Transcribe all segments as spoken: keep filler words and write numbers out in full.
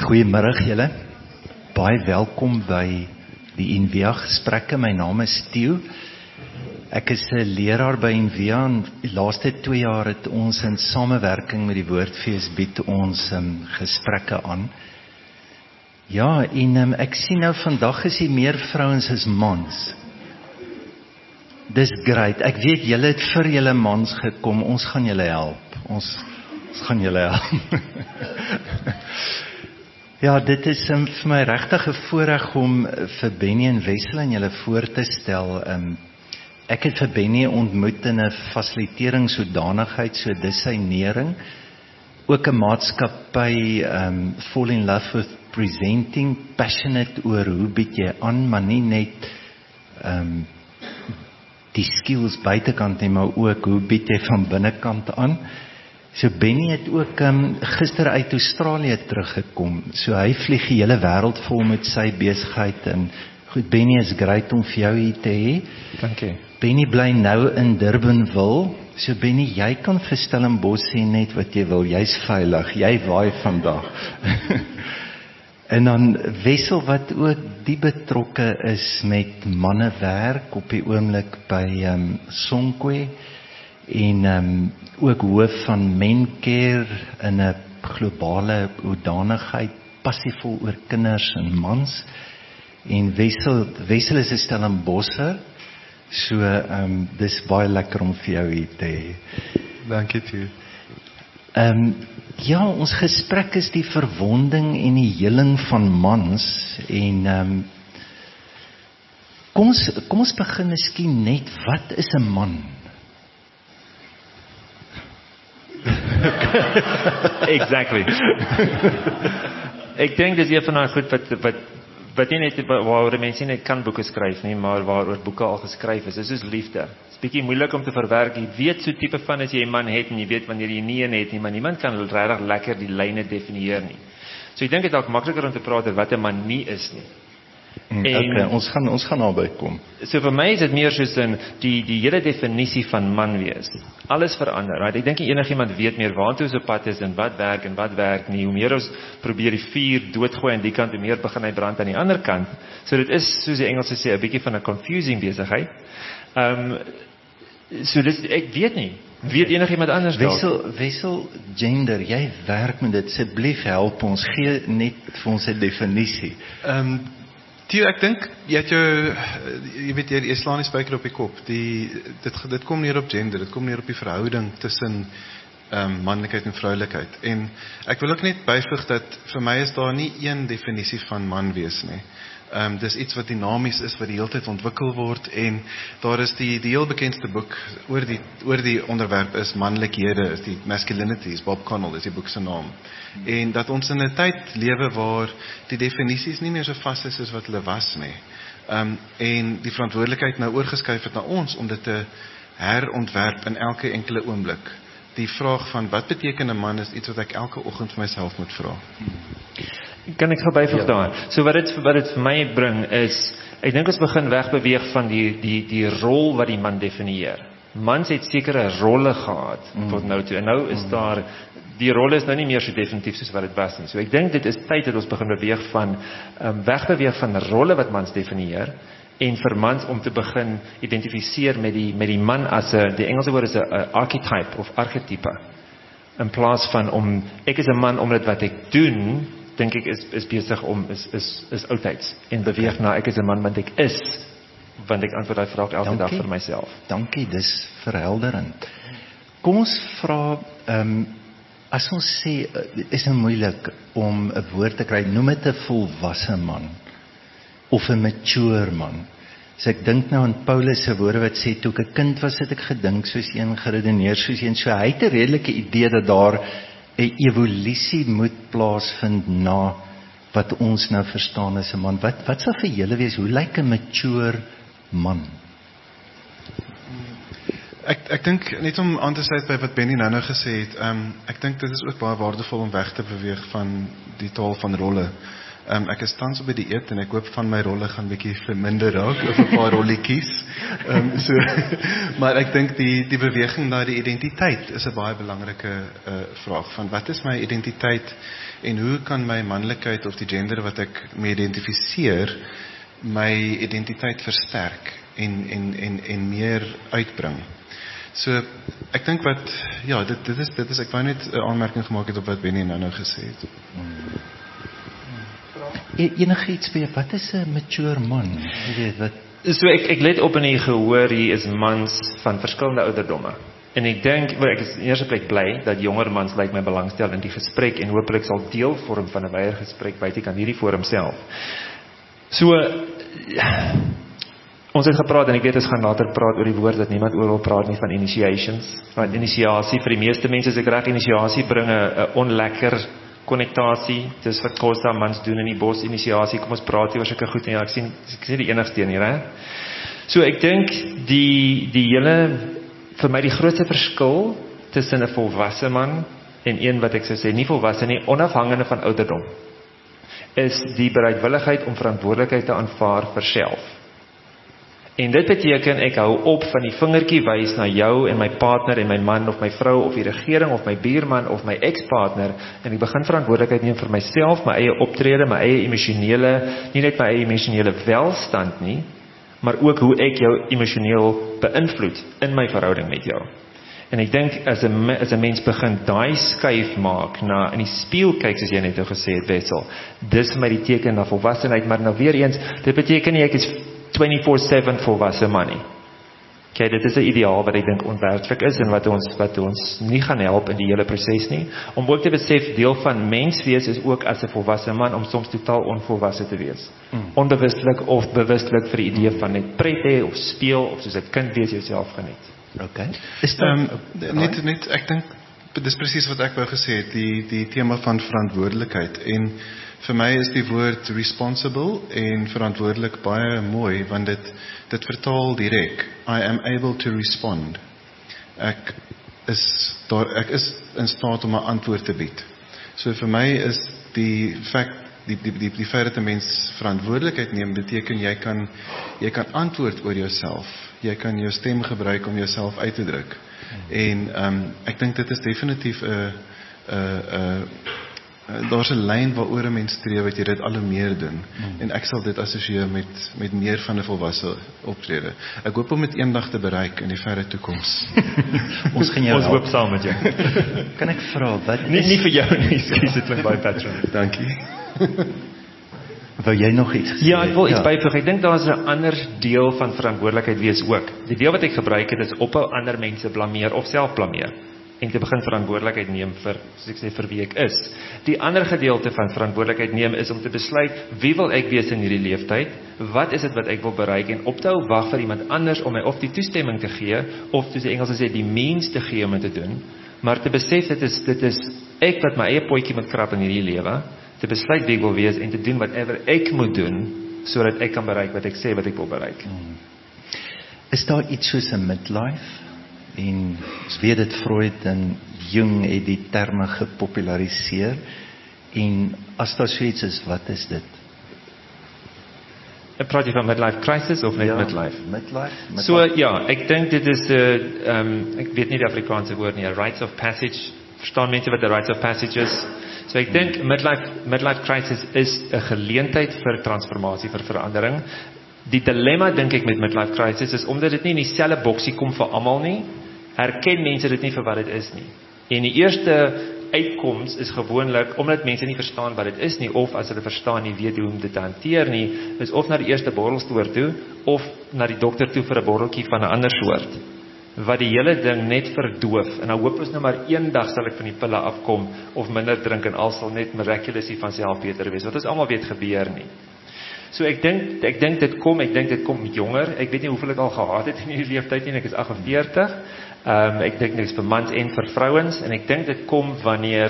Goeiemiddag julle. Baie welkom by die Envia gesprekke. My naam is Theo. Ek is 'n leraar by Envia en die laaste twee jaar het ons in samewerking met die Woordfees bied ons um, gesprekke aan. Ja, en um, ek sien nou vandag is hier meer vrouens as mans. Dis great. Ek weet julle het vir julle mans gekom. Ons gaan julle help. Ons, ons gaan julle help. Ja, dit is um, vir my regtig 'n voorreg om vir Benny en Wessel aan julle voor te stel. Um, ek het vir Benny ontmoet in 'n fasiliteringsodanigheid, so dis sy nering. Ook 'n maatskappy, um, fall in love with presenting, passionate oor hoe bied jy aan, maar nie net um, die skills buitekant nie, maar ook hoe bied jy van binnekant aan. So Benny het ook um, gister uit Australië teruggekom. So hy vlieg die hele wêreld vol met sy besigheid en goed, Benny, is great om vir jou hier te hê. Dankie. Benny bly nou in Durbanville. So Benny, jy kan vir Stellenbosch sê net wat jy wil. Jy's veilig. Jy waai vandag. En dan Wessel wat ook die betrokke is met mannewerk op die oomblik by um, Sonkwe en um, ook hoof van Mencare in 'n globale hoedanigheid, passievol oor kinders en mans. En Wessel, Wessel is 'n Stellenbosser, so um, dis baie lekker om vir jou hier te hê. Dankie toe. Um, ja, ons gesprek is die verwonding en die heling van mans en um, kom ons kom ons begin miskien net, wat is 'n man? Exactly. Ek dink dis een van daai goed wat wat wat nie net waaroor mense net kan boeke skryf nie, maar waaroor boeke al geskryf is. Dis soos liefde. Dis bietjie moeilik om te verwerk. Jy weet so tipe van as jy 'n man het en jy weet wanneer jy nie een het nie, maar niemand kan regtig lekker die lyne definieer nie. So ek dink dit is dalk makliker om te praat oor wat 'n man nie is nie. En, okay, ons gaan ons gaan naby kom. So vir my is dit meer soos in die die hele definisie van man wees. Alles verander, right? Ek dink enigiemand weet meer waartoe so pad is en wat werk en wat werk nie. Hoe meer ons probeer die vuur doodgooi aan die kant, hoe meer begin hy brand aan die ander kant. So dit is soos die Engelse sê 'n bietjie van 'n confusing besigheid. Ehm um, so dis ek weet nie. Weet enigiemand anders dalk? Wessel Wessel gender, jy werk met dit. Asseblief help ons, gee net vir ons 'n definisie. Ehm um, Theo, ek dink jy het jou jy weet jy, jy slaan die spyker op die kop. Die dit dit kom neer op gender, dit kom neer op die verhouding tussen ehm um, manlikheid en vroulikheid. En ek wil ook net byvoeg dat vir my is daar nie een definisie van man wees nie. Ehm um, dis iets wat dinamies is, wat die hele tyd ontwikkel word en daar is die die heel bekendste boek oor die oor die onderwerp is manlikhede, is die Masculinities, Bob Connell is die boek se naam. En dat ons in 'n tyd lewe waar die definisies nie meer so vas is as wat hulle was nie. Ehm um, en die verantwoordelikheid nou oorgeskuif het na ons om dit te herontwerp in elke enkele oomblik. Die vraag van wat beteken 'n man is iets wat ek elke oggend vir myself moet vra. Kan ek gou byvoeg ja. daar? So wat dit wat dit vir my bring is, ek dink ons begin wegbeweeg van die die die rol wat die man definieer. Mans het sekere rolle gehad mm. tot nou toe en nou is mm. daar die rolle is nou nie meer so definitief soos wat dit was nie. So ek dink dit is tyd dat ons begin beweeg van um, wegbeweeg van rolle wat mans definieer en vir mans om te begin identifiseer met die met die man as 'n die Engelse woord is 'n archetype of archetype. In plaas van om ek is 'n man omdat wat ek doen dink ek is is besig om is is is oudtyds en beweeg na ek is 'n man want ek is want ek antwoord daai vraag elke dag vir myself. Dankie, dis verhelderend. Kom ons vra ehm um, as ons sê is dit moeilik om 'n woord te kry, noem dit 'n volwasse man of 'n mature man. So ek dink nou aan Paulus se woorde wat sê toe ek 'n kind was het ek gedink soos een, geredeneer soos een. So hy het 'n redelike idee dat daar 'n evolusie moet plaasvind na wat ons nou verstaan as 'n man. Wat wat sal vir julle wees, hoe lyk 'n mature man? Ek ek dink net om aan te sluit by wat Benny nou nou gesê het, um, ek dink dit is ook baie waardevol om weg te beweeg van die taal van rolle. Um, ek is tans op by die eet en ek hoop van my rolle gaan bietjie verminder raak of 'n paar rolletjies. Um, so, maar ek dink die die beweging na die identiteit is 'n baie belangrike uh, vraag van wat is my identiteit en hoe kan my manlikheid of die gender wat ek mee identifiseer my identiteit versterk en en en en meer uitbring. So ek dink wat ja, dit dit is dit is ek wou net 'n aanmerking gemaak het op wat Benny nou nou gesê het. Hmm. Enige iets by wat is 'n mature man? Jy weet wat So ek ek let op in die gehoor hier is mans van verskillende ouderdomme. En ek dink ek is in eerste plek bly dat jonger mans lyk my belangstel in die gesprek en hopelik sal deel vorm van 'n wyeer gesprek buite aan hierdie forum self. So ons het gepraat en ek weet ons gaan later praat oor die woord dat niemand oor wil praat nie van initiations. Want initiasie vir die meeste mense as ek reg initiasie bring 'n onlekker konnektasie. Dis wat Costa mans doen in die bos initiasie. Kom ons praat hier oor sulke goed en ja, ek sien ek sien die enigste een hier, hè. So ek dink die die hele vir my die grootste verskil tussen 'n volwasse man en een wat ek sou sê nie volwasse nie, onafhangende van ouderdom, is die bereidwilligheid om verantwoordelikheid te aanvaar vir self. En dit beteken ek hou op van die vingertjie wys na jou en my partner en my man of my vrou of die regering of my buurman of my ex-partner en ek begin verantwoordelikheid neem vir myself, my eie optrede, my eie emosionele, nie net my eie emosionele welstand nie, maar ook hoe ek jou emosioneel beïnvloed in my verhouding met jou. En ek dink as 'n as 'n mens begin daai skuif maak na in die spieël kyk soos jy net nou gesê het Wessel, dis vir my die teken na volwassenheid, maar nou weer eens, dit beteken nie ek is twenty-four seven volwasse man nie. Okay, dit is 'n ideaal wat ek dink onwerklik is en wat ons wat ons nie gaan help in die hele proses nie. Om ook te besef deel van menswees is ook as 'n volwasse man om soms totaal onvolwasse te wees. Mm. Onbewustelik of bewustelik vir die idee van net pret hê of speel of soos 'n kind wees jouself geniet. Okay. Is dit um, net net ek dink dis presies wat ek wou gesê het, die die tema van verantwoordelikheid en vir my is die woord responsible en verantwoordelik baie mooi want dit dit vertaal direk I am able to respond. Ek is daar ek is in staat om 'n antwoord te bied. So vir my is die feit die die die, die feit dat 'n mens verantwoordelikheid neem beteken jy kan jy kan antwoord oor jouself. Jy kan jou stem gebruik om jouself uit te druk. Hmm. En ehm um, ek dink dit is definitief 'n 'n 'n daar's 'n lyn waaroor 'n mens streef wat jy dit al hoe meer doen. Hmm. En ek sal dit assosieer met met meer van 'n volwasse optrede. Ek hoop om dit eendag te bereik in die verre toekoms. Ons gaan jou Ons hoop saam met jou. Kan ek vra wat nie is... nie vir jou nie, skus dit klink baie patronies. Dankie. Wou jy nog iets gesê? Ja, ek wil iets ja. byvoeg. Ek dink daar is 'n ander deel van verantwoordelikheid wees ook. Die deel wat ek gebruik het is ophou ander mense blameer of self blameer en te begin verantwoordelikheid neem vir, soos ek sê, vir wie ek is. Die ander gedeelte van verantwoordelikheid neem is om te besluit wie wil ek wees in hierdie leeftyd? Wat is dit wat ek wil bereik en op te hou wag vir iemand anders om my of die toestemming te gee of soos die Engels sê die means te gee om dit te doen, maar te besef dit is dit is ek wat my eie potjie moet krap in hierdie lewe. Te besluit wie ek wil wees en te doen whatever ek moet doen sodat ek kan bereik wat ek sê wat ek wil bereik. Hmm. Is daar iets soos 'n midlife? En ons weet dit Freud en Jung het die terme gepopulariseer en as daar so iets is, wat is dit? Ek praat jy van midlife crisis of net ja, midlife? Midlife, midlife. So ja, ek dink dit is 'n uh, um, ek weet nie die Afrikaanse woord nie, a rites of passage. Verstaan mense wat 'n rites of passage is? So ek dink midlife midlife crisis is 'n geleentheid vir transformasie, vir verandering. Die dilemma dink ek met midlife crisis is omdat dit nie in dieselfde boksie kom vir almal nie, herken mense dit nie vir wat dit is nie. En die eerste uitkoms is gewoonlik omdat mense nie verstaan wat dit is nie of as hulle verstaan nie weet hoe om dit te hanteer nie, is of na die eerste borrelstoer toe of na die dokter toe vir 'n borreltjie van 'n ander soort. Wat die hele ding net verdoof en dan hoop ons nou maar eendag sal ek van die pille afkom of minder drink en al sal net miraculously van self beter wees. Wat ons almal weet gebeur nie. So ek dink ek dink dit kom, ek dink dit kom jonger. Ek weet nie hoeveel ek al gehad het in hierdie leeftyd nie. Ek is agt en veertig. Ehm um, ek dink dit is vir mans en vir vrouens en ek dink dit kom wanneer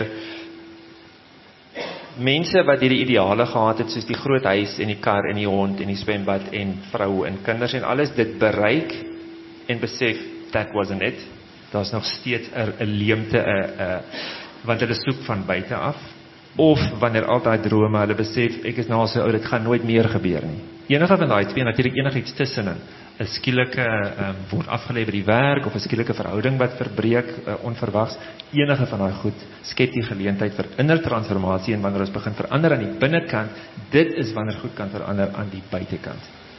mense wat hierdie ideale gehad het soos die groot huis en die kar en die hond en die swembad en vrou en kinders en alles dit bereik en besef that wasn't it. Daar's nog steeds 'n 'n leemte 'n 'n want hulle soek van buite af of wanneer al daai drome, hulle besef, ek is nou al so oud, dit gaan nooit meer gebeur nie. Enige van daai twee, natuurlik enigiets tussenin, 'n skielike um, word afgelê by die werk, of 'n skielike verhouding wat verbreek, uh, onverwags, enige van daai goed, skep die geleentheid vir inner transformasie, en wanneer ons begin verander aan die binnekant, dit is wanneer goed kan verander aan die buitekant.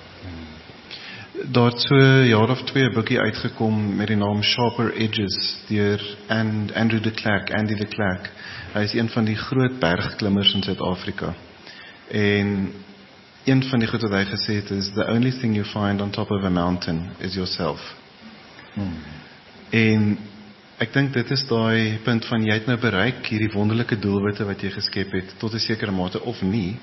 Daar het so 'n jaar of twee 'n boekie uitgekom met die naam Sharper Edges deur Andrew de Klerk, Andy de Klerk. Hy is een van die groot bergklimmers in Suid-Afrika. En een van die goed wat hy gesê het is, the only thing you find on top of a mountain is yourself. Hmm. En ek dink dit is daai punt van jy het nou bereik hierdie wonderlike doelwitte wat jy geskep het tot 'n sekere mate of nie.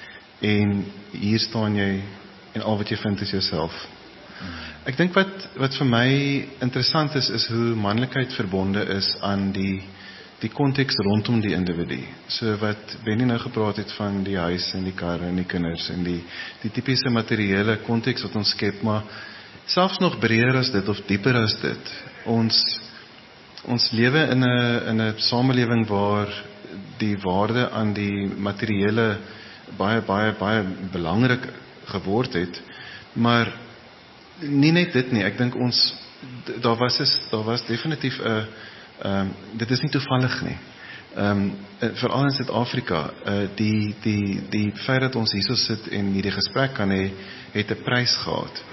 En hier staan jy en al wat jy vind is jouself. Ek dink wat wat vir my interessant is is hoe manlikheid verbonde is aan die die konteks rondom die individu. So wat Benny nou gepraat het van die huis en die karre en die kinders en die die tipiese materiële konteks wat ons skep, maar selfs nog breër as dit of dieper as dit. Ons ons lewe in 'n in 'n samelewing waar die waarde aan die materiële baie baie baie belangrik geword het, maar nie net dit nie. Ek dink ons daar was is daar was definitief 'n um, dit is nie toevallig nie. Ehm um, veral in Suid-Afrika, uh, die die die feit dat ons hierso sit en hierdie gesprek kan hê, het 'n prys gehad.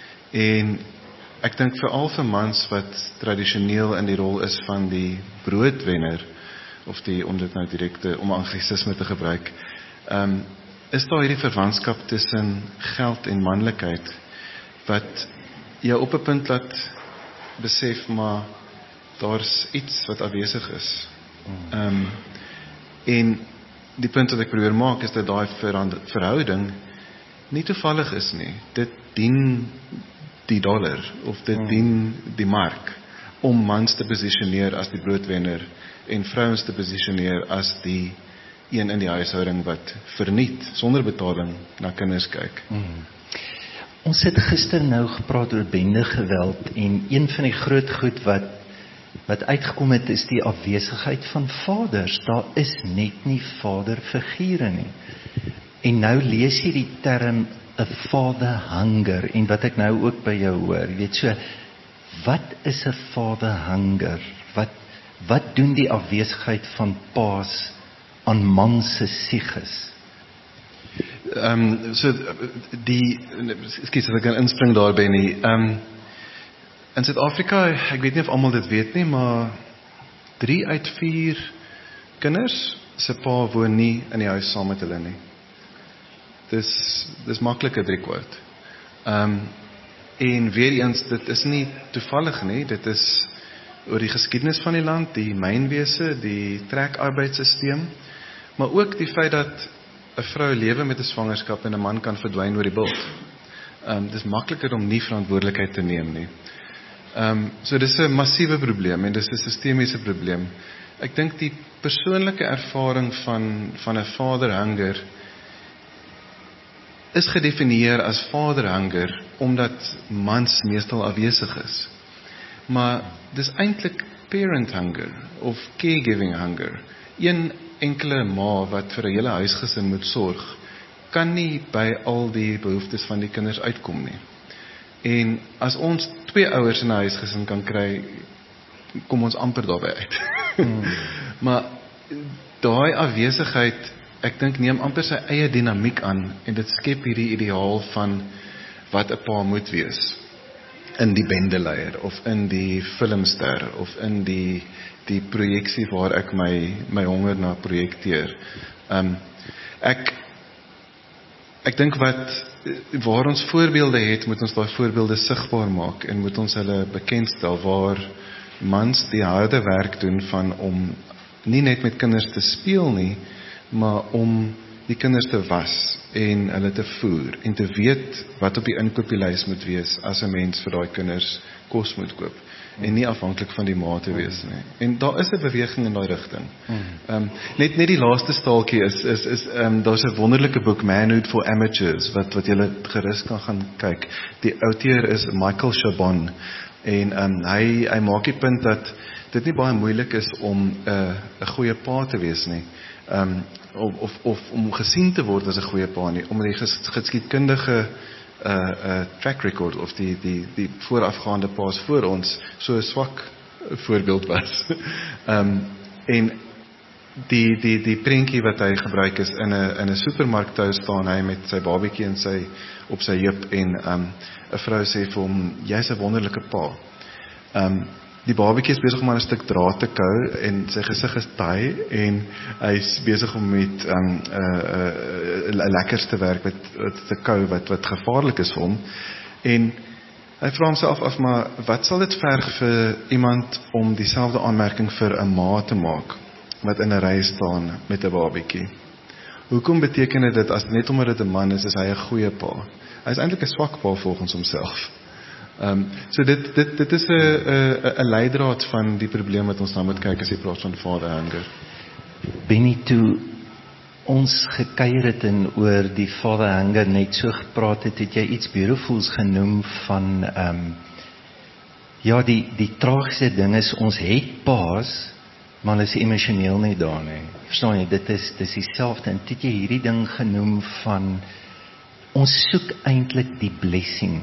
En ek dink veral vir mans wat tradisioneel in die rol is van die broodwenner, of die om dit nou direkte om anglisisme te gebruik, ehm um, is daar hierdie verwantskap tussen geld en manlikheid wat jou op 'n punt laat besef, maar daar's iets wat afwesig is. Ehm um, en die punt wat ek probeer maak is dat daai verhouding nie toevallig is nie. Dit dien die dollar of dit hmm. dien die mark om mans te posisioneer as die broodwenner en vrouens te posisioneer as die een in die huishouding wat verniet sonder betaling na kinders kyk. Hmm. Ons het gister nou gepraat oor bendegeweld en een van die groot goed wat wat uitgekom het is die afwesigheid van vaders. Daar is net nie vaderfigure nie. En nou lees jy die term 'n father hunger en wat ek nou ook by jou hoor, jy weet so, wat is 'n father hunger? Wat wat doen die afwesigheid van paas aan man se psiges? Ehm um, so die skiet as ek kan inspring daarby nie. Ehm um, in Suid-Afrika, ek weet nie of almal dit weet nie, maar drie uit vier kinders se pa woon nie in die huis saam met hulle nie. Dis dis maklike driekwart. Ehm um, en weer eens, dit is nie toevallig nie, dit is oor die geskiedenis van die land, die mynwese, die trekarbeidstelsel, maar ook die feit dat 'n vrou lewe met 'n swangerskap en 'n man kan verdwyn oor die bult. Ehm um, dis makliker om nie verantwoordelikheid te neem nie. Ehm um, so dis 'n massiewe probleem en dis 'n sistemiese probleem. Ek dink die persoonlike ervaring van van 'n vaderhunger is gedefinieer as vaderhunger omdat mans meestal afwesig is. Maar dis eintlik parent hunger of caregiving hunger. Een enkele ma wat vir 'n hele huisgesin moet sorg, kan nie by al die behoeftes van die kinders uitkom nie. En as ons twee ouers in 'n huisgesin kan kry, kom ons amper daarby uit. Hmm. Maar daai afwesigheid, ek dink neem amper sy eie dinamiek aan en dit skep hierdie ideaal van wat 'n pa moet wees in die bendeleier of in die filmster of in die die projeksie waar ek my my honger na projekteer. Um, ek ek dink wat waar ons voorbeelde het, moet ons daai voorbeelde sigbaar maak en moet ons hulle bekendstel waar mans die harde werk doen van om nie net met kinders te speel nie, maar om die kinders te was en hulle te voer en te weet wat op die inkopieslys moet wees as 'n mens vir daai kinders kos moet koop en nie afhanklik van die ma te wees nie. En daar is 'n beweging in daai rigting. Ehm um, net net die laaste staaltjie is is is ehm um, daar's 'n wonderlike boek Manhood for Amateurs wat wat julle gerus kan gaan kyk. Die outeur is Michael Chabon en ehm um, hy hy maak die punt dat dit nie baie moeilik is om 'n uh, 'n goeie pa te wees nie. um, of, of, of om gesien te word as 'n goeie pa nie, omdat die ges, geskiedkundige uh, uh, track record of die, die, die voorafgaande paas voor ons so 'n swak voorbeeld was. um, en die, die, die prentjie wat hy gebruik is in 'n in 'n supermark toe staan hy met sy babietjie in sy, op sy heup en 'n um, vrou sê vir hom, jy's 'n wonderlike pa. Um, die babietjie is besig om aan 'n stuk draad te kou en sy gesig is taai en hy's besig om met 'n um, uh, uh, uh, lekkers te werk met, met te kou wat wat gevaarlik is vir hom. En hy vra homself af, maar wat sal dit verg vir iemand om dieselfde aanmerking vir 'n ma te maak wat in 'n ry staan met 'n babietjie? Hoekom beteken dit dat as net omdat dit 'n man is, is hy 'n goeie pa? Hy is eintlik 'n swak pa volgens homself. Um, so dit, dit, dit is 'n leidraad van die probleem wat ons nou moet kyk as jy praat van father anger. Benny, toe ons gekuier het en oor die father anger net so gepraat het, het jy iets beautifuls genoem van um, ja, die, die tragiese ding is, ons het paas, maar hulle is emosioneel nie daar nie. Verstaan jy, dit is, dit is dieselfde, en het jy hierdie ding genoem van, ons soek eintlik die blessing.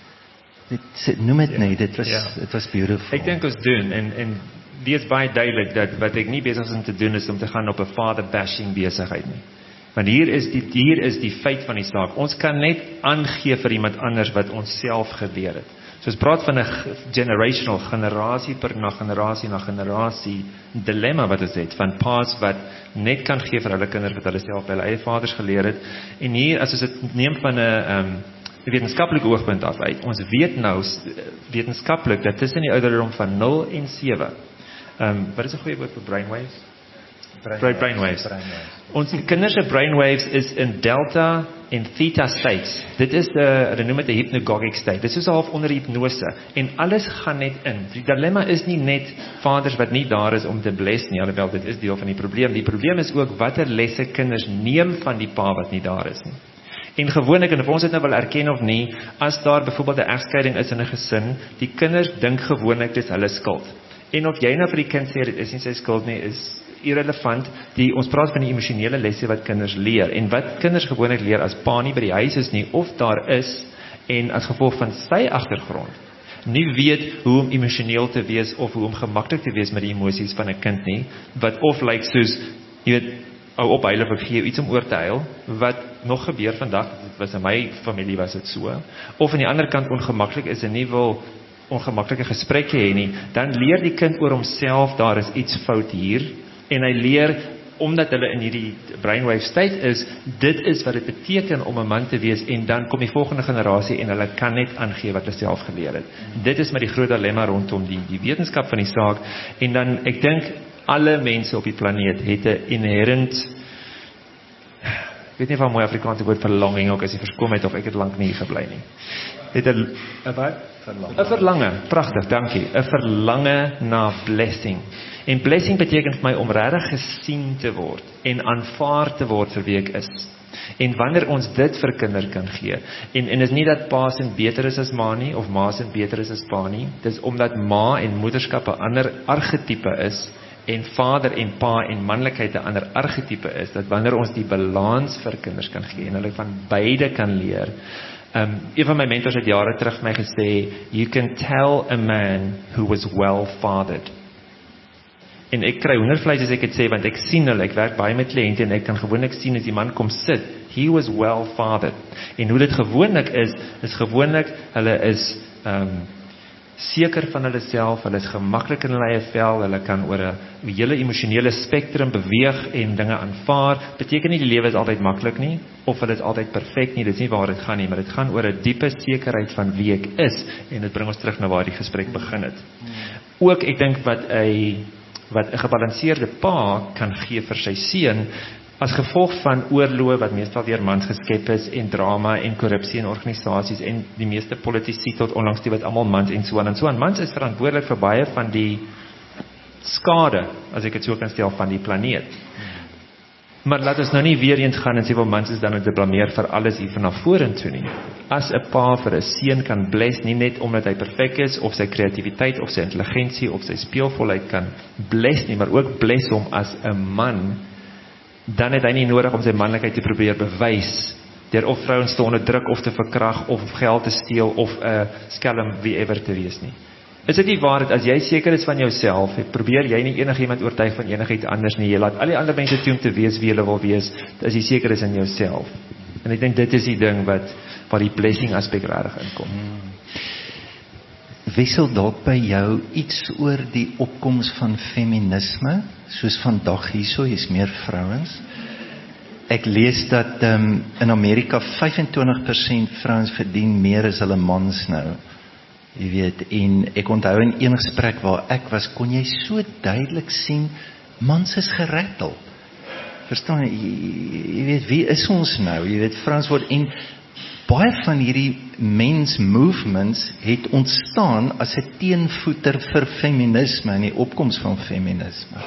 Dit, noem het nie, dit was, Ja. dit was beautiful. Ek dink ons doen, en, en die is baie duidelik, dat wat ek nie besig is om te doen, is om te gaan op 'n father bashing besigheid nie. Want hier is die, hier is die feit van die saak, ons kan net aangee vir iemand anders wat ons self gebeur het. So ons praat van 'n generational, generasie per na generasie na generasie dilemma wat ons het, van paas wat net kan gee vir hulle kinders wat hulle self by hulle eie vaders geleer het, en hier, as ons dit neem van 'n um, die wetenskaplike oogpunt af uit. Ons weet nou wetenskaplik dat tussen die ouderdom van nul en sewe. Ehm um, wat is 'n goeie woord vir brainwaves? Brainwaves. brainwaves. brainwaves. Ons kinders se brainwaves is in delta en theta states. Dit is 'n hulle noem dit 'n hypnagogic state. Dit is so half onder hipnose en alles gaan net in. Die dilemma is nie net vaders wat nie daar is om te bless nie, alhoewel dit is deel van die probleem. Die probleem is ook watter lesse kinders neem van die pa wat nie daar is nie. En gewoonlik, en of ons dit nou wil erken of nie, as daar byvoorbeeld 'n egskeiding is in 'n gesin, die kinders dink gewoonlik dis hulle skuld. En of jy nou vir die kind sê dit is nie sy skuld nie, is irrelevant. Die, ons praat van die emosionele lesse wat kinders leer. En wat kinders gewoonlik leer as pa nie by die huis is nie, of daar is, en as gevolg van sy agtergrond, nie weet hoe om emosioneel te wees, of hoe om gemaklik te wees met die emosies van 'n kind nie, wat of lyk soos, jy weet, ou op huil of ek gee iets om oor te huil, wat nog gebeur vandag, dit was in my familie was dit so, of aan die ander kant ongemaklik is en nie wil ongemaklike gesprekke hê nie, dan leer die kind oor homself, daar is iets fout hier, en hy leer, omdat hulle in hierdie brainwave state is, dit is wat dit beteken om 'n man te wees, en dan kom die volgende generasie en hulle kan net aangee wat hulle self geleer het. Dit is met die groot dilemma rondom die, die wetenskap van die saak, en dan, ek dink, alle mense op die planeet het 'n inherent, ek weet nie van mooi Afrikaanse woord verlanging ook, as jy verskom het of ek het lank nie gebly nie. Het 'n 'n wat? Verlange. 'n verlange, pragtig, dankie. 'n verlange na blessing. En blessing beteken vir my om regtig gesien te word en aanvaar te word vir wie ek is. En wanneer ons dit vir kinders kan gee, en en is nie dat pa se beter is as ma nie, of ma se beter is as pa nie, dis omdat ma en moederskap 'n ander argetipe is, en vader en pa en manlikheid 'n ander argetipe is, dat wanneer ons die balans vir kinders kan gee, en hulle van beide kan leer. Um, een van my mentors het jare terug my gesê, you can tell a man who was well fathered. En ek kry hoendervleis as ek dit sê, want ek sien hulle, ek werk baie met kliënte, en ek kan gewoonlik sien as die man kom sit, he was well fathered. En hoe dit gewoonlik is, is gewoonlik, hulle is um, seker van hulle self, hulle is gemaklik in hulle eie vel, hulle kan oor 'n hele emosionele spektrum beweeg en dinge aanvaar. Beteken nie die lewe is altyd maklik nie, of hulle is altyd perfek nie, dit is nie waar dit gaan nie, maar dit gaan oor 'n diepe sekerheid van wie ek is, en dit bring ons terug na waar die gesprek begin het. Ook, ek dink wat 'n wat 'n gebalanseerde pa kan gee vir sy seun, as gevolg van oorloë wat meestal deur mans geskep is, en drama en korrupsie in organisasies, en die meeste politici tot onlangs die wat almal mans en so aan en so aan. Mans is verantwoordelik vir baie van die skade, as ek dit so kan stel, van die planeet. Maar laat ons nou nie weer eens gaan en sê, wel mans is dan om te blameer vir alles hier vanaf vorentoe nie. As 'n pa vir 'n seun kan bless, nie net omdat hy perfek is, of sy kreatiwiteit, of sy intelligensie, of sy speelvolheid kan bless nie, maar ook bless hom as 'n man, dan het hy nie nodig om sy manlikheid te probeer bewys, deur of vrouens te onderdruk of te verkrag, of geld te steel, of 'n uh, skelm wie ever te wees nie. Is dit nie waar dat as jy seker is van jouself, probeer jy nie enigiemand oortuig van enigiets anders nie, jy laat al die ander mense toe om te wees wie hulle wil wees, as jy seker is in jouself. En ek dink dit is die ding wat, wat die blessing aspek regtig inkom. Hmm. Wissel dalk by jou iets oor die opkoms van feminisme, soos vandag hierso, is meer vrouens. Ek lees dat um, in Amerika vyf en twintig persent vrouens verdien meer as hulle mans nou. Jy weet, en ek onthou in een gesprek waar ek was, kon jy so duidelik sien, mans is gerettel. Verstaan jy, jy weet, wie is ons nou? Jy weet, vrouens word, en baie van hierdie men's movements het ontstaan as 'n teenvoeter vir feminisme en die opkoms van feminisme.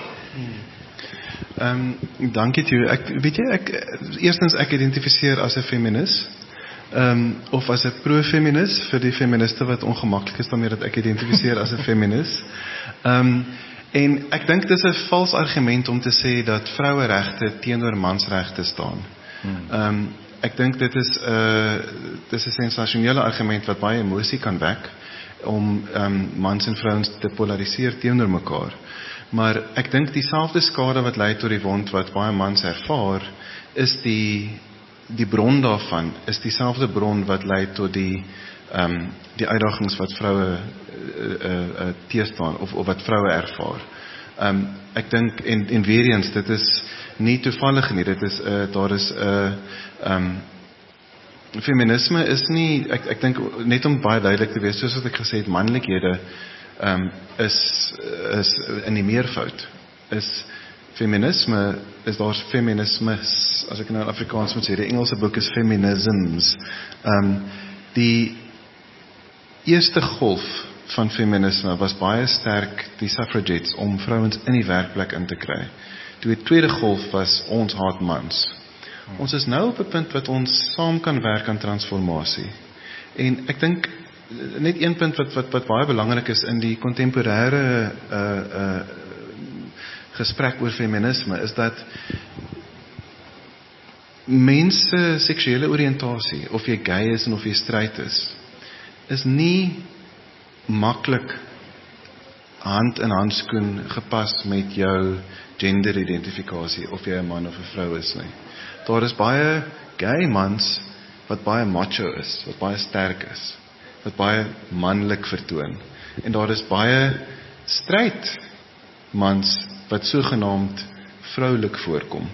Ehm um, dankie toe. Ek weet jy ek eerstens ek identifiseer as 'n feminis. Ehm um, of as 'n pro-feminis vir die feministe wat ongemaklik is daarmee dat ek identifiseer as 'n feminis. Ehm um, en ek dink dis 'n vals argument om te sê dat vroueregte teenoor mansregte staan. Ehm um, ek dink dit is 'n uh, dis 'n sensasionele argument wat baie emosie kan wek om ehm um, mans en vrouens te polariseer teenoor mekaar. Maar ek dink dieselfde skade wat lei tot die wond wat baie mans ervaar, is die die bron daarvan, is dieselfde bron wat lei tot die ehm um, die uitdagings wat vroue uh, uh, uh, teestaan of of wat vroue ervaar. Ehm um, ek dink en en weer eens dit is nie toevallig nie, dit is uh, daar is 'n uh, ehm um, feminisme is nie ek ek dink net om baie duidelik te wees, soos wat ek gesê het, manlikhede ehm um, is is in die meervoud. Is feminisme, is daar feminismes, as ek nou in Afrikaans moet sê, die Engelse boek is feminisms. Ehm um, die eerste golf van feminisme was baie sterk die suffragettes om vrouens in die werkplek in te kry. Die tweede golf was ons haat mans. Ons is nou op 'n punt wat ons saam kan werk aan transformasie. En ek dink net een punt wat wat wat baie belangrik is in die kontemporêre uh uh gesprek oor feminisme is dat mense seksuele oriëntasie, of jy gay is en of jy straight is, is nie maklik hand in handskoen gepas met jou genderidentifikasie, of jy 'n man of 'n vrou is nie. Daar is baie gay mans wat baie macho is, wat baie sterk is, wat baie manlik vertoon. En daar is baie straight mans wat sogenaamd vroulik voorkom.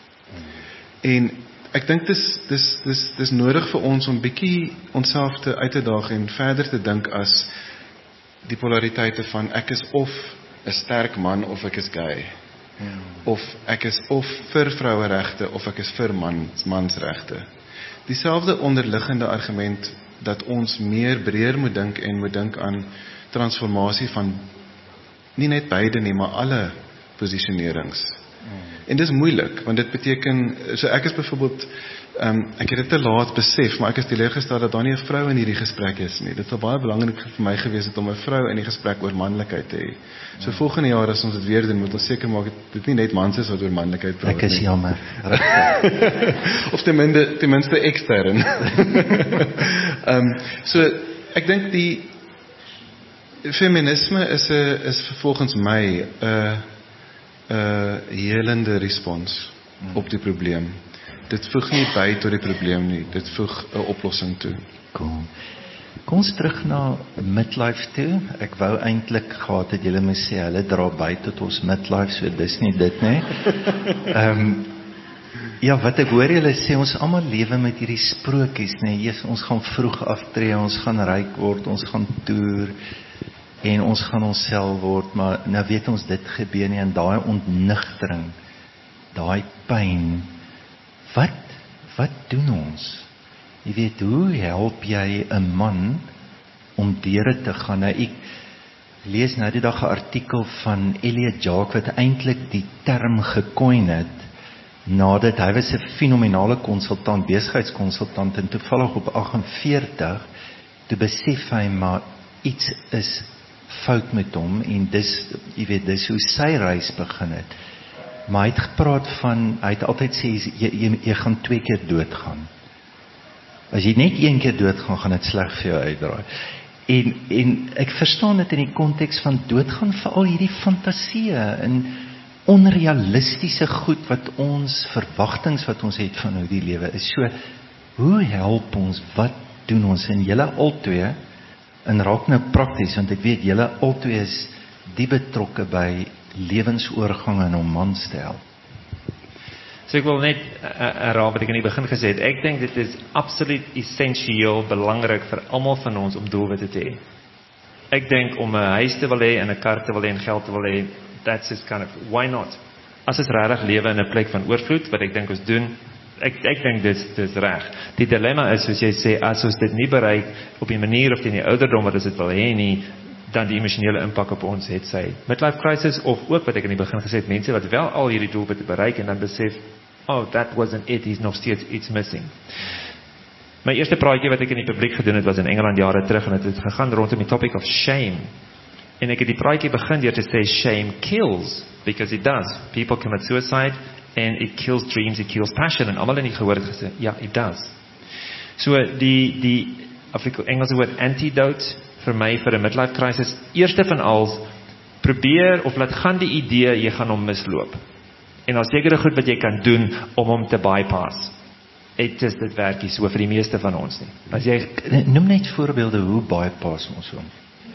En ek dink dis dis dis dis nodig vir ons om bietjie onsself te uit te daag en verder te dink as die polariteite van ek is of 'n sterk man of ek is gay. Ja. Of ek is of vir vroueregte of ek is vir mans mansregte. Dieselfde onderliggende argument dat ons meer breër moet dink en moet dink aan transformasie van nie net beide nie, maar alle posisionerings. Hmm. En dis moeilik, want dit beteken, so ek is byvoorbeeld, um, ek het dit te laat besef, maar ek is teleurgestel dat daar nie 'n vrou in hierdie gesprek is nie. Dit sou baie belangrik vir my gewees het om 'n vrou in die gesprek oor manlikheid te hê. So hmm. volgende jaar as ons dit weer doen, moet ons seker maak dat dit nie net mans is wat oor manlikheid praat nie. Ek is jammer. Of ten minste, ten minste ekstern. um, so, ek dink die feminisme is, a, is volgens my 'n uh, 'n uh, helende respons hmm. op die probleem. Dit voeg nie by tot die probleem nie, dit voeg 'n oplossing toe. Cool. Kom ons terug na midlife toe. Ek wou eintlik gehad het julle moet sê hulle dra by tot ons midlife, so dis nie dit nie. Ehm um, ja, wat ek hoor julle sê, ons almal lewe met hierdie sprokies, nê. Nee, ons gaan vroeg aftree, ons gaan ryk word, ons gaan toer en ons gaan onsself word, maar nou weet ons dit gebeur nie, en daai ontnigtering, daai pyn, wat wat doen ons? Jy weet, hoe help jy 'n man om deur te gaan? Nou, ek lees nou die dag 'n artikel van Elliot Jaques wat eintlik die term gekoin het, nadat hy was 'n fenominale konsultant, besigheidskonsultant, en toevallig op agt en veertig, toe besef hy maar iets is fout met hom, en dis, jy weet, dis hoe sy reis begin het. maar hy het gepraat van, hy het altyd sê, jy, jy, jy gaan twee keer doodgaan. As jy net een keer doodgaan, gaan dit sleg vir jou uitdraai. En, en ek verstaan dit in die konteks van doodgaan vir al hierdie fantasieë en onrealistiese goed wat ons, verwagtings wat ons het van hoe die lewe is. So, hoe help ons, wat doen ons? En julle albei, en raak nou prakties, want ek weet julle albei is die betrokke by lewensoorgang en om mans te help. So ek wil net herhaal wat ek in die begin gesê het. Ek dink dit is absoluut essensieel belangrik vir almal van ons om doelwitte te hê. Ek dink om 'n huis te wil hê en 'n kar te wil hê en geld te wil hê, that's just kind of, why not? As ons regtig lewe in 'n plek van oorvloed, wat ek dink ons doen, ek ek dink dis dis reg. Die dilemma is, soos jy sê, as ons dit nie bereik op die manier of teen die ouderdom wat ons dit wil hê nie, dan die emosionele impak op ons het sy midlife crisis, of ook wat ek in die begin gesê het, mense wat wel al hierdie doelwitte bereik en dan besef, oh, that wasn't it, he's nog steeds iets missing. My eerste praatjie wat ek in die publiek gedoen het, was in Engeland jare terug, en het het gegaan rondom die topic of shame. En ek het die praatjie begin deur te sê, shame kills, because it does. People commit suicide, and it kills dreams, it kills passion, en almal in die gehoor het gesê, ja, it does. So, die, die Engelse woord antidote, vir my, vir 'n midlife crisis, eerste van alles, probeer, of laat gaan die idee, jy gaan hom misloop. En al sekere goed wat jy kan doen, om hom te bypass. Het is dit werk nie so vir die meeste van ons nie. As jy, noem net voorbeelde, hoe bypass ons hom?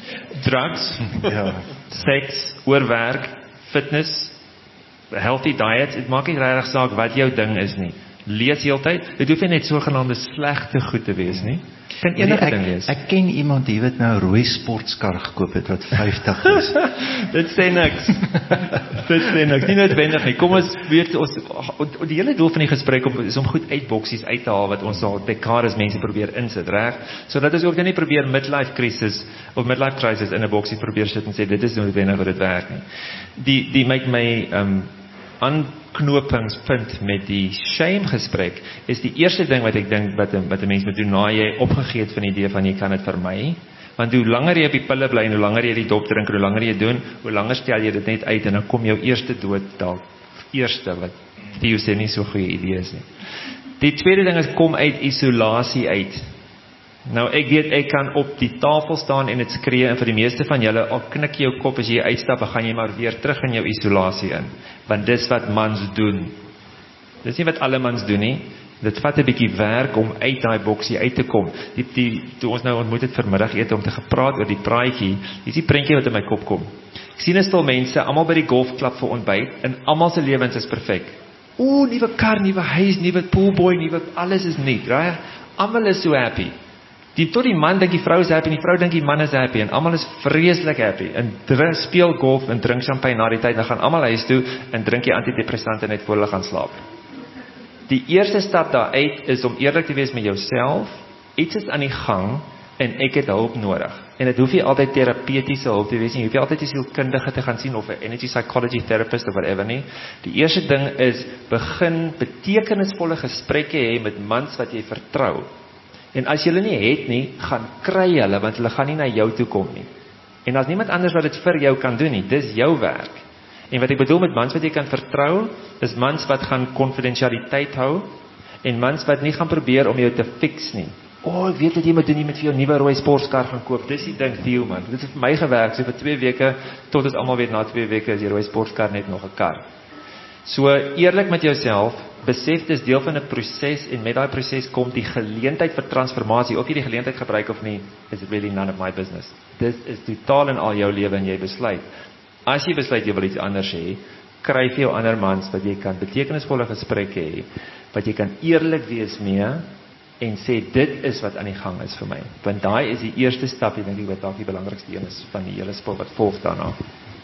Drugs, ja. seks, oorwerk, fitness, healthy diet, het maak nie regtig saak wat jou ding is nie. Lees heeltyd, dit hoef nie net sogenaamde slegte goed te wees nie. Kan enige nee, ding wees. Ek ken iemand die wat nou 'n rooi sportskar gekoop het wat vyftig is. Dit sê niks. Dit sê niks. Nie noodwendig nie. Kom ons weet ons die hele doel van die gesprek om is om goed uitboksies uit te haal wat ons al dekades mense probeer insit, reg? Sodat ons ook nie probeer midlife crisis of midlife crisis in 'n boksie probeer sit en sê dit is noodwendig wat dit werk nie. Die die make my um aanknopingspunt met die shame gesprek is die eerste ding wat ek dink wat 'n wat 'n mens moet doen na jy opgegee het van die idee van jy kan dit vermy. Want hoe langer jy op die pille bly en hoe langer jy die dop drink en hoe langer jy doen, hoe langer stel jy dit net uit en dan kom jou eerste dood dalk eerste wat die sê nie so goeie idee is nie. Die tweede ding is kom uit isolasie uit. Nou ek weet ek kan op die tafel staan en dit skree en vir die meeste van julle al knik jy jou kop as jy uitstap, gaan jy maar weer terug in jou isolasie in. Want dis wat mans doen. Dis nie wat alle mans doen nie. Dit vat 'n bietjie werk om uit daai boksie uit te kom. Die, die, toe ons nou ontmoet het vir middagete om te gepraat oor die praatjie, dis die prentjie wat in my kop kom. Ek sien 'n stel mense, almal by die golfklub vir ontbyt en almal se lewens is perfek. Ooh, nuwe kar, nuwe huis, nuwe poolboy, nuwe alles is nuut, reg? Almal is so happy. Die tot die man dink die vrou is happy en die vrou dink die man is happy en almal is vreeslik happy en drink, speel golf en drink champagne na die tyd, dan gaan almal huis toe en drink jy antidepressante net voor hulle gaan slaap. Die eerste stap daaruit is om eerlik te wees met jouself. Iets is aan die gang en ek het hulp nodig. En dit hoef nie altyd terapeutiese hulp te wees nie. Jy hoef nie altyd 'n sielkundige te gaan sien of 'n energy psychology therapist of whatever nie. Die eerste ding is begin betekenisvolle gesprekke hê met mans wat jy vertrou. En as jy hulle nie het nie, gaan kry hulle want hulle gaan nie na jou toe kom nie. En as niemand anders wat dit vir jou kan doen nie, dis jou werk. En wat ek bedoel met mans wat jy kan vertrou, is mans wat gaan konfidensialiteit hou en mans wat nie gaan probeer om jou te fix nie. O, oh, ek weet dat jy moet doen, jy moet vir jou nuwe rooi sportskar gaan koop. Dis die ding, Theo man. Dit het vir my gewerk, so vir twee weke tot ons almal weet na twee weke is die rooi sportskar net nog 'n kar. So eerlik met jouself, besef dis deel van 'n proses en met daai proses kom die geleentheid vir transformasie. Of jy die geleentheid gebruik of nie, is really none of my business. Dit is totaal in al jou lewe en jy besluit. As jy besluit jy wil iets anders hê, kry vir jou ander mans wat jy kan betekenisvolle gesprekke hê, wat jy kan eerlik wees mee en sê dit is wat aan die gang is vir my. Want daai is die eerste stap, ek dink wat dalk die belangrikste een is van die hele spul wat volg daarna.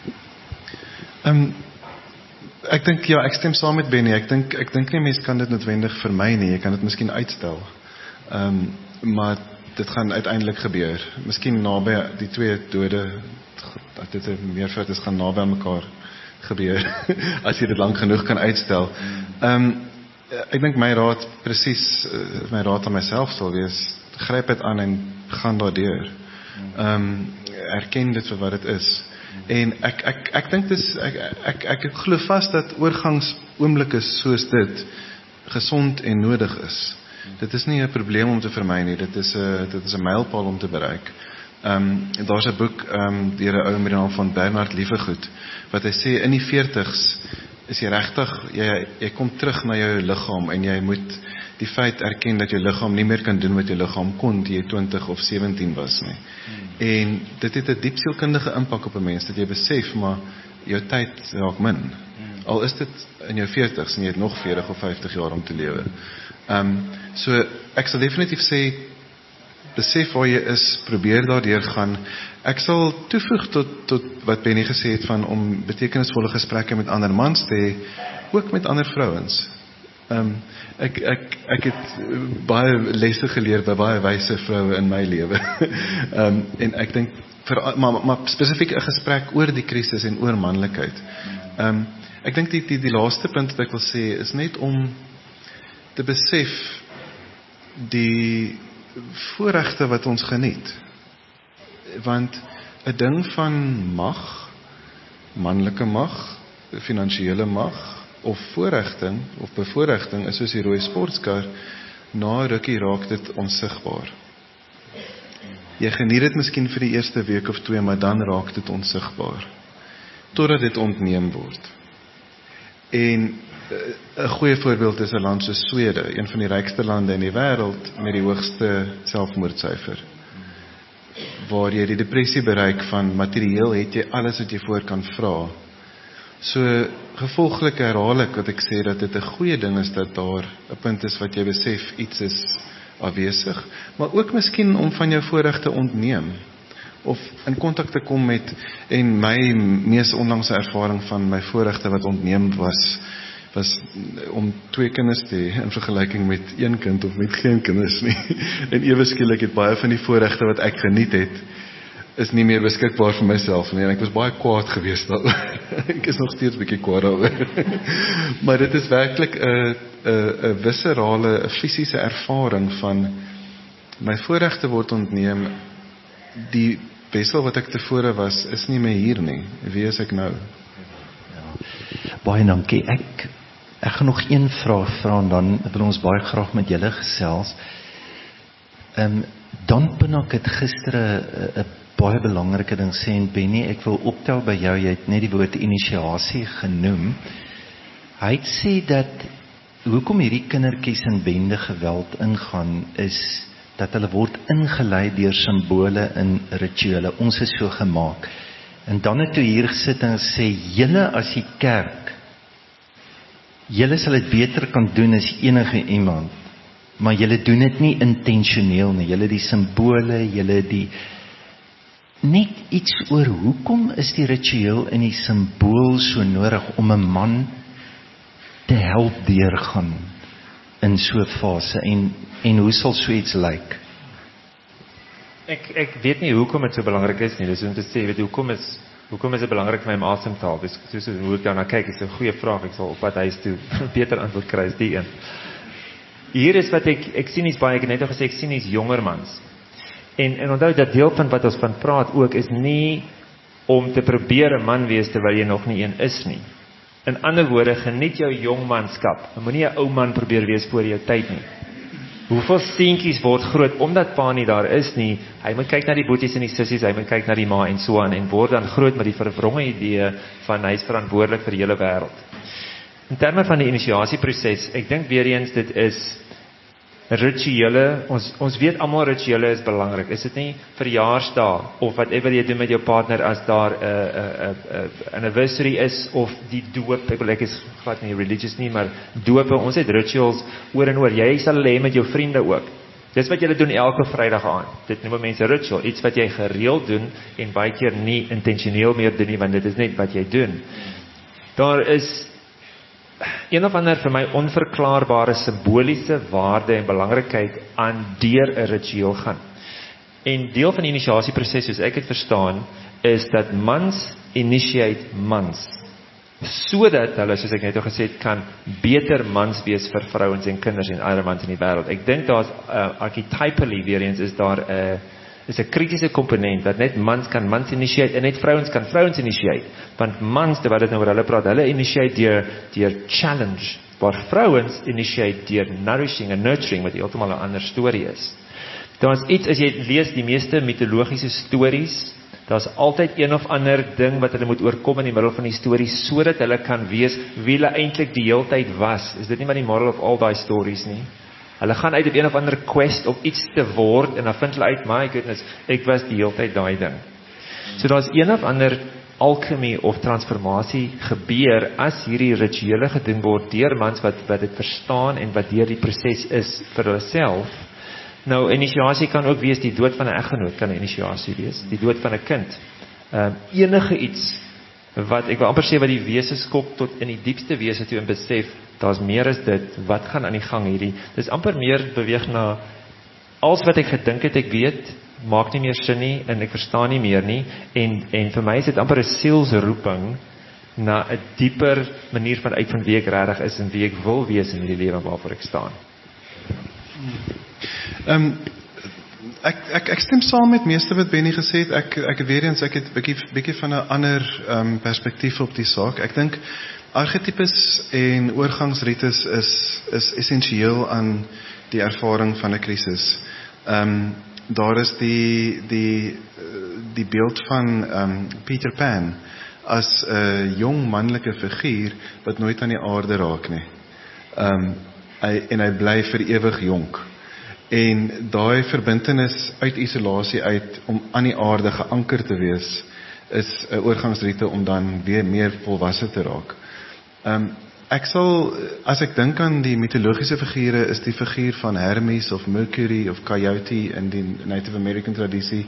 Ehm um, Ek dink ja, ek stem saam met Benny. Ek dink ek dink nie mense kan dit noodwendig vermy nie. Jy kan dit miskien uitstel. Ehm um, maar dit gaan uiteindelik gebeur. Miskien naby die twee dode dat dit 'n meervoud is gaan naby aan mekaar gebeur as jy dit lank genoeg kan uitstel. Ehm um, ek dink my raad presies my raad aan myself sal wees, gryp dit aan en gaan daardeur. Ehm um, erken dit vir wat dit is. En ek ek ek dink dis ek ek ek, ek glo vas dat oorgangsoomblikke soos dit gesond en nodig is. Dit is nie 'n probleem om te vermy nie, dit is 'n dit is 'n mylpaal om te bereik. Ehm um, daar's 'n boek ehm um, deur 'n ou met die naam van Bernard Lievegoed wat hy sê in die veertigs is jy regtig jy jy kom terug na jou liggaam en jy moet die feit erken dat jou liggaam nie meer kan doen wat jou liggaam kon toe jy twintig of sewentien was nie. Hmm. En dit het 'n diep sielkundige impak op 'n mens dat jy besef maar jou tyd raak min. Hmm. Al is dit in jou veertigs en jy het nog veertig of vyftig jaar om te lewe. Ehm um, so ek sal definitief sê besef waar jy is, probeer daardeur gaan. Ek sal toevoeg tot tot wat Benny gesê het van om betekenisvolle gesprekke met ander mans te hê, ook met ander vrouens. Ehm um, ek ek ek het baie lesse geleer by baie wyse vroue in my lewe. Ehm um, en ek dink vir maar maar spesifiek 'n gesprek oor die krisis en oor manlikheid. Ehm um, ek dink die die die laaste punt wat ek wil sê is net om te besef die voorregte wat ons geniet. Want 'n ding van mag, manlike mag, finansiële mag of voorregting of bevoorregting is soos die rooi sportkar, na 'n rukkie raak dit onsigbaar. Jy geniet dit miskien vir die eerste week of twee, maar dan raak dit onsigbaar totdat dit ontneem word. En 'n goeie voorbeeld is 'n land soos Swede, een van die rykste lande in die wêreld met die hoogste selfmoordsyfer. Waar jy die depressie bereik van materieel het jy alles wat jy voor kan vra. So gevolglik herhaal ek wat ek sê dat dit 'n goeie ding is dat daar 'n punt is wat jy besef iets is afwesig, maar ook miskien om van jou voorregte ontneem of in kontak te kom met en my mees onlangse ervaring van my voorregte wat ontneem was was om twee kinders te hê in vergelyking met een kind of met geen kinders nie. En ewe skielik het baie van die voorregte wat ek geniet het is nie meer beskikbaar vir myself nie en ek was baie kwaad geweest daaroor. Ek is nog steeds bietjie kwaad daaroor. Maar dit is werklik 'n 'n 'n viscerale, 'n fisiese ervaring van my voorregte word ontneem. Die wissel wat ek tevore was is nie meer hier nie. Wie is ek nou? Ja. Baie dankie. Ek ek gaan nog een vraag vra en dan wil ons baie graag met julle gesels. Ehm um, Dan Pinnock het gister 'n baie belangrike ding sê en Benny, ek wil optel by jou, jy het net die woord inisiasie genoem. Hy het sê dat hoekom hierdie kindertjies in bende geweld ingaan is dat hulle word ingelei deur simbole in rituele. Ons is so gemaak. En dan het toe hier gesit en sê, julle as die kerk, julle sal dit beter kan doen as enige iemand, maar julle doen dit nie intentioneel nie, julle die simbole, julle die, net iets oor hoekom is die ritueel en die simbool so nodig om 'n man te help deurgaan in so 'n fase, en, en hoe sal so iets lyk? Ek ek weet nie hoekom dit so belangrik is nie. Dis om te sê, weet hoekom is hoekom is dit belangrik vir my om asem te haal? Dis soos hoe ek daarna kyk, is 'n goeie vraag. Ek sal op pad huis toe beter antwoord kry as die een. Hier is wat ek ek sien iets baie, ek het net al gesê ek sien iets jonger mans. En en onthou dat deel van wat ons van praat ook is nie om te probeer 'n man wees terwyl jy nog nie een is nie. In ander woorde, geniet jou jongmanskap. Jy moenie 'n ou man probeer wees voor jou tyd nie. Hoeveel seentjies word groot omdat pa nie daar is nie. Hy moet kyk na die boeties en die sissies, hy moet kyk na die ma en so aan en word dan groot met die verwronge idee van hy is verantwoordelik vir die hele wêreld. In terme van die inisiasieproses, ek dink weer eens dit is rituele, ons ons weet almal rituele is belangrik. Is dit nie verjaarsdae of whatever jy doen met jou partner as daar 'n 'n 'n anniversary is of die doop. Ek wil ek is glad nie religious nie, maar doop, ons het rituals oor en oor. Jy sal hulle hê met jou vriende ook. Dis wat julle doen elke Vrydag aan. Dit noem mense ritual, iets wat jy gereeld doen en baie keer nie intentioneel meer doen nie, want dit is net wat jy doen. Daar is een of ander vir my onverklaarbare simboliese waarde en belangrikheid aan deur 'n ritueel gaan. En deel van die inisiasieproses, soos ek het verstaan, is dat mans initiate mans, sodat hulle, soos ek net al gesê het, kan beter mans wees vir vrouens en kinders en ander mans in die wêreld. Ek dink daar's uh, archetypally weer eens is daar 'n is 'n kritiese komponent wat net mans kan mans initiate en net vrouens kan vrouens initiate. Want mans, terwyl dit nou oor hulle praat, hulle initiate deur deur challenge, waar vrouens initiate deur nourishing en nurturing, wat heeltemal 'n ander storie is. Daar's iets, as jy lees die meeste mitologiese stories, daar's altyd een of ander ding wat hulle moet oorkom in die middel van die storie, sodat hulle kan weet wie hulle eintlik die heeltyd was. Is dit nie maar die moral of all daai stories nie? Hulle gaan uit op een of ander quest om iets te word, en dan vind hulle uit, my goodness, ek was die heeltyd daai ding. So daar's een of ander alchemy of transformasie gebeur, as hierdie rituele gedoen word deur mans wat, wat dit verstaan, en wat deur die proses is vir hulle self. Nou, initiasie kan ook wees, die dood van 'n eggenoot kan 'n initiasie wees, die dood van 'n kind. Um, enige iets, wat, ek wil amper sê, wat die wese skok tot in die diepste wese toe, en besef, daar's meer as dit, wat gaan aan die gang hierdie, dis amper meer beweeg na, als wat ek gedink het ek weet, maak nie meer sin nie, en ek verstaan nie meer nie, en, en vir my is dit amper 'n sielsroeping, na 'n dieper manier van uit van wie ek regtig is, en wie ek wil wees in hierdie lewe waarvoor ek staan. Um, ek, ek, ek stem saam met meeste wat Benny gesê het. Ek, ek weer eens, ek het bietjie, bietjie van 'n ander um, perspektief op die saak. Ek dink argetipes en oorgangsrites is, is essensieel aan die ervaring van 'n krisis. Um, daar is die, die, die beeld van um, Peter Pan as 'n jong manlike figuur wat nooit aan die aarde raak nie. Um, hy, en hy bly vir ewig jonk. En daai verbintenis uit isolasie uit om aan die aarde geanker te wees, is 'n oorgangsrite om dan weer meer volwasse te raak. Um, ek sal, as ek dink aan die mitologiese figure, is die figuur van Hermes of Mercury of Coyote in die Native American tradisie.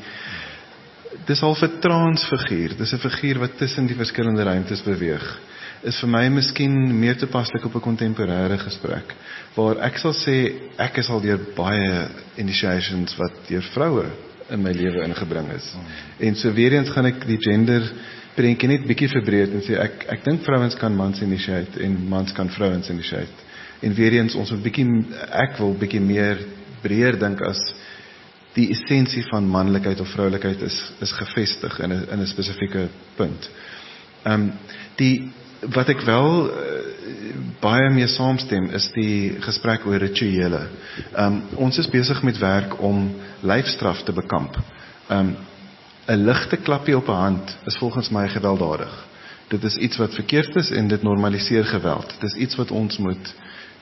Dis al 'n transfiguur, dis 'n figuur wat tussen die verskillende ruimtes beweeg. Is vir my miskien meer toepaslik op 'n kontemporêre gesprek, waar ek sal sê, ek is al deur baie initiations wat deur vroue in my lewe ingebring is. Mm. En so weer eens gaan ek die gender prentjie net bietjie verbreed en sê, ek, ek dink vrouens kan mans initiate en mans kan vrouens initiate. En weer eens, ons moet bietjie, ek wil bietjie meer breër dink as die essensie van manlikheid of vroulikheid is, is gevestig in 'n in 'n spesifieke punt. Um, die Wat ek wel uh, baie mee saamstem, is die gesprek oor rituele. Um, ons is besig met werk om lyfstraf te bekamp. Um, 'n ligte klapjie op 'n hand is volgens my gewelddadig. Dit is iets wat verkeerd is en dit normaliseer geweld. Dit is iets wat ons moet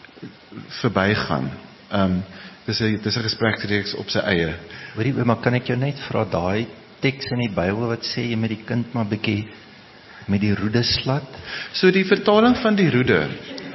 verbygaan. Um, dis 'n dis 'n gespreksreeks op sy eie. Hoorie, maar kan ek jou net vra, daai teks in die Bybel wat sê jy met die kind maar bietjie met die roede slat? So die vertaling van die roede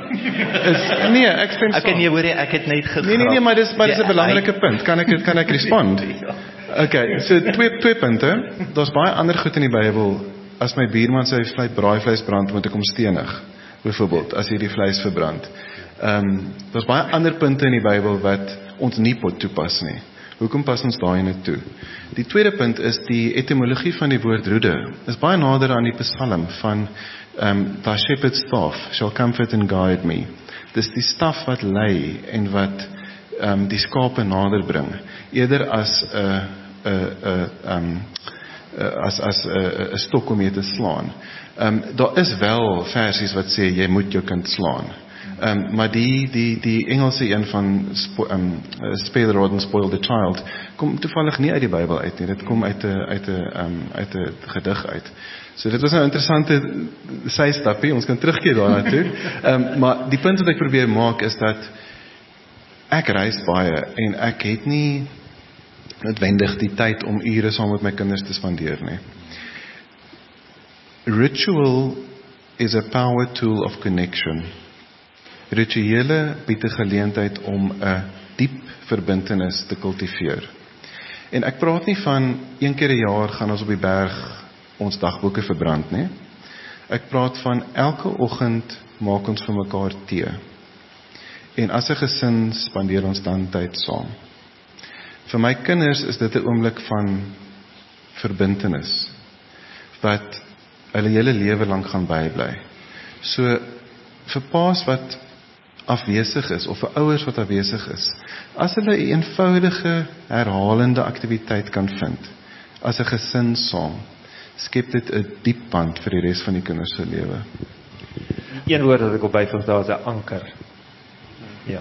is, nee, ek stem saam. Ek nee, hoor jy, ek het net gegrap. Nee, nee, nee, maar dis maar dis 'n belangrike punt. Kan ek kan ek respond? Okay, so twee twee punte. Daar's baie ander goed in die Bybel. As my buurman sy vleis braaivleis brand, moet ek hom stenig, byvoorbeeld, as hy die vleis verbrand. Ehm, um, daar's baie ander punte in die Bybel wat ons nie pot toepas nie. Hoekom pas ons daai net toe? Die tweede punt is die etymologie van die woord roede. Is baie nader aan die Psalm van um, thy shepherd's staff shall comfort and guide me. Dis die staf wat lei en wat um, die skape nader bring, eerder as 'n uh, 'n uh, uh, um, uh, as as 'n uh, uh, stok om mee te slaan. Um, daar is wel versies wat sê jy moet jou kind slaan. Um, maar die, die, die Engelse een van spo, um, Spare the Rod and Spoil the Child kom toevallig nie uit die Bybel uit nie, dit kom uit 'n uit 'n um, uit 'n gedig uit. So dit was nou 'n interessante sy-stappie, ons kan terugkeer daarna toe. um, maar die punt wat ek probeer maak is dat ek reis baie en ek het nie noodwendig die tyd om ure saam met my kinders te spandeer nie. Ritual is a power tool of connection. Rituele bied 'n geleentheid om 'n diep verbintenis te kultiveer. En ek praat nie van een keer 'n jaar gaan ons op die berg ons dagboeke verbrand nie. Ek praat van elke oggend maak ons vir mekaar tee. En as 'n gesin spandeer ons dan tyd saam. Vir my kinders is dit 'n oomblik van verbintenis wat hulle hele lewe lank gaan bybly. So vir paas wat afwesig is, of vir ouers wat afwesig is, as hulle 'n eenvoudige, herhalende aktiwiteit kan vind, as 'n gesin saam, skep dit 'n diep band vir die res van die kinders se lewe. Een woord wat ek op byvoeg, daar is 'n anker. Ja.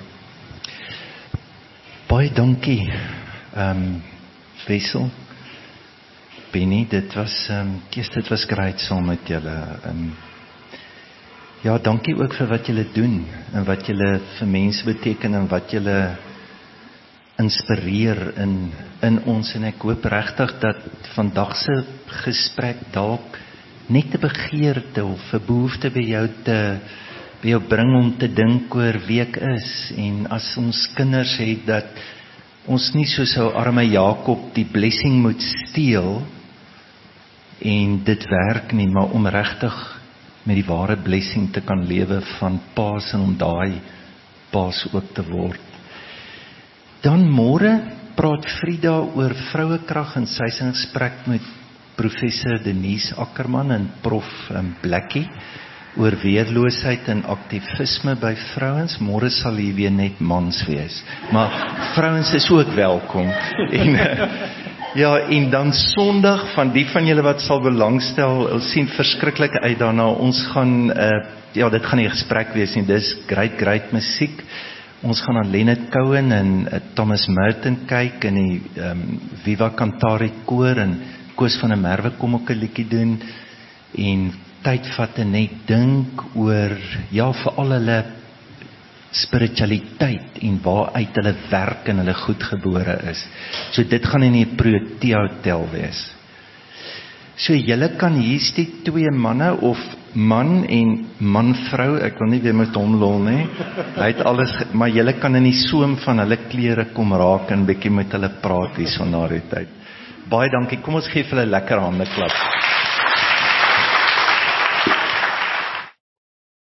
Baie dankie, um, Wessel, Benny, dit was, um, kies, dit was great saam met julle. Um, ja, dankie ook vir wat julle doen, en wat julle vir mense beteken, en wat julle inspireer in, in ons, en ek hoop regtig dat vandag se gesprek dalk net 'n begeerte of 'n behoefte by jou te by jou bring om te dink oor wie ek is, en as ons kinders het, dat ons nie soos ou arme Jakob die blessing moet steel en dit werk nie, maar om regtig met die ware blessing te kan lewe van paas, en om daai paas ook te word. Dan môre praat Frida oor vrouekrag, en sy is in gesprek met professor Denise Ackerman en prof um, Blackie oor weerloosheid en aktivisme by vrouens. Môre sal hier weer net mans wees, maar vrouens is ook welkom. En, uh, ja, en dan Sondag, van die van julle wat sal belangstel, sien verskriklik uit daarna. Ons gaan, uh, ja, dit gaan nie 'n gesprek wees nie, dis great, great musiek. Ons gaan aan Leonard Cohen en uh, Thomas Merton kyk, en die um, Viva Cantare koor, en Koos van der Merwe kom ook 'n liedjie doen, en tyd vat en net dink oor, ja, vir al hulle spiritualiteit, en waaruit hulle werk en hulle goedgebore is. So dit gaan in die Protea Hotel wees. So julle kan hier die twee manne, of man en man-vrou, ek wil nie weer met hom lol nie, hy het alles, maar julle kan in die soem van hulle klere kom raak, en bietjie met hulle praat hier so na die tyd. Baie dankie, kom ons gee vir hulle lekker hande klap.